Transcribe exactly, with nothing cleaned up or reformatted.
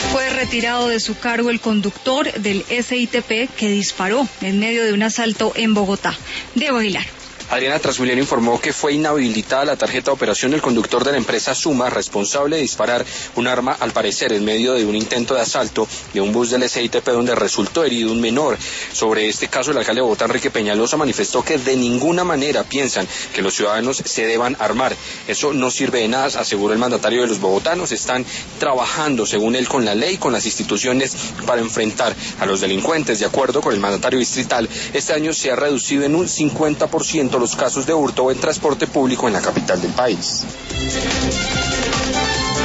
Fue retirado de su cargo el conductor del S I T P que disparó en medio de un asalto en Bogotá. Diego Aguilar. Adriana Transmilenio informó que fue inhabilitada la tarjeta de operación del conductor de la empresa Suma, responsable de disparar un arma, al parecer, en medio de un intento de asalto de un bus del S I T P donde resultó herido un menor. Sobre este caso, el alcalde de Bogotá, Enrique Peñalosa, manifestó que de ninguna manera piensan que los ciudadanos se deban armar. Eso no sirve de nada, aseguró el mandatario de los bogotanos. Están trabajando, según él, con la ley, con las instituciones para enfrentar a los delincuentes. De acuerdo con el mandatario distrital, este año se ha reducido en un cincuenta por ciento los casos de hurto en transporte público en la capital del país.